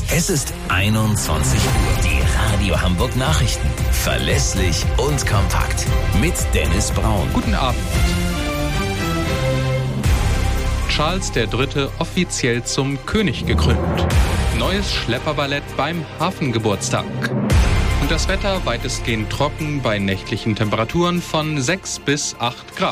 Es ist 21 Uhr. Die Radio Hamburg Nachrichten. Verlässlich und kompakt. Mit Dennis Braun. Guten Abend. Charles III. Offiziell zum König gekrönt. Neues Schlepperballett beim Hafengeburtstag. Und das Wetter weitestgehend trocken bei nächtlichen Temperaturen von 6 bis 8 Grad.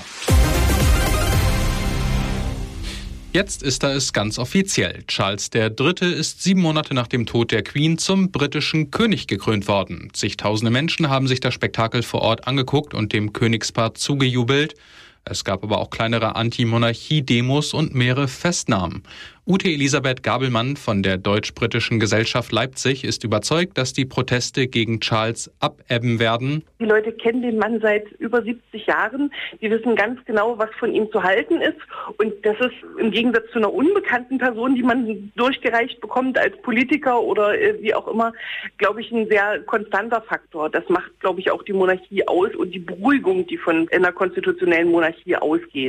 Jetzt ist es ganz offiziell. Charles III. Ist 7 Monate nach dem Tod der Queen zum britischen König gekrönt worden. Zigtausende Menschen haben sich das Spektakel vor Ort angeguckt und dem Königspaar zugejubelt. Es gab aber auch kleinere Anti-Monarchie-Demos und mehrere Festnahmen. Ute Elisabeth Gabelmann von der Deutsch-Britischen Gesellschaft Leipzig ist überzeugt, dass die Proteste gegen Charles abebben werden. Die Leute kennen den Mann seit über 70 Jahren. Die wissen ganz genau, was von ihm zu halten ist. Und das ist im Gegensatz zu einer unbekannten Person, die man durchgereicht bekommt als Politiker oder wie auch immer, glaube ich, ein sehr konstanter Faktor. Das macht, glaube ich, auch die Monarchie aus und die Beruhigung, die von einer konstitutionellen Monarchie ausgeht.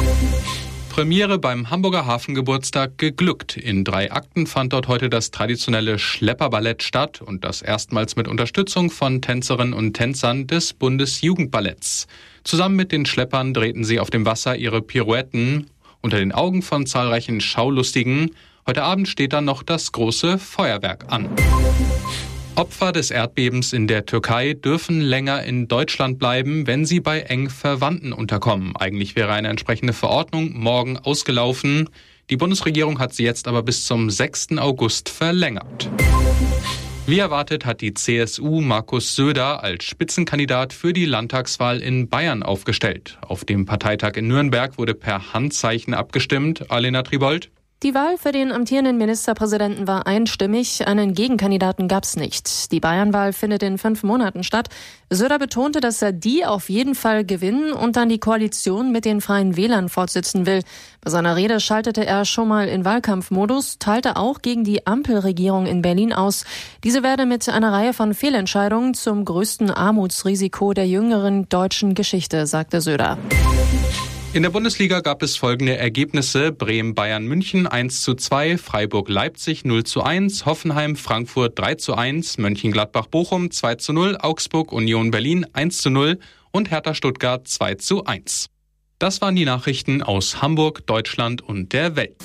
Premiere beim Hamburger Hafengeburtstag geglückt. In 3 Akten fand dort heute das traditionelle Schlepperballett statt und das erstmals mit Unterstützung von Tänzerinnen und Tänzern des Bundesjugendballetts. Zusammen mit den Schleppern drehten sie auf dem Wasser ihre Pirouetten unter den Augen von zahlreichen Schaulustigen. Heute Abend steht dann noch das große Feuerwerk an. Opfer des Erdbebens in der Türkei dürfen länger in Deutschland bleiben, wenn sie bei eng Verwandten unterkommen. Eigentlich wäre eine entsprechende Verordnung morgen ausgelaufen. Die Bundesregierung hat sie jetzt aber bis zum 6. August verlängert. Wie erwartet hat die CSU Markus Söder als Spitzenkandidat für die Landtagswahl in Bayern aufgestellt. Auf dem Parteitag in Nürnberg wurde per Handzeichen abgestimmt. Alena Tribold. Die Wahl für den amtierenden Ministerpräsidenten war einstimmig, einen Gegenkandidaten gab's nicht. Die Bayernwahl findet in 5 Monaten statt. Söder betonte, dass er die auf jeden Fall gewinnen und dann die Koalition mit den Freien Wählern fortsetzen will. Bei seiner Rede schaltete er schon mal in Wahlkampfmodus, teilte auch gegen die Ampelregierung in Berlin aus. Diese werde mit einer Reihe von Fehlentscheidungen zum größten Armutsrisiko der jüngeren deutschen Geschichte, sagte Söder. In der Bundesliga gab es folgende Ergebnisse: Bremen-Bayern-München 1:2, Freiburg-Leipzig 0:1, Hoffenheim-Frankfurt 3:1, Mönchengladbach-Bochum 2:0, Augsburg-Union Berlin 1:0 und Hertha-Stuttgart 2:1. Das waren die Nachrichten aus Hamburg, Deutschland und der Welt.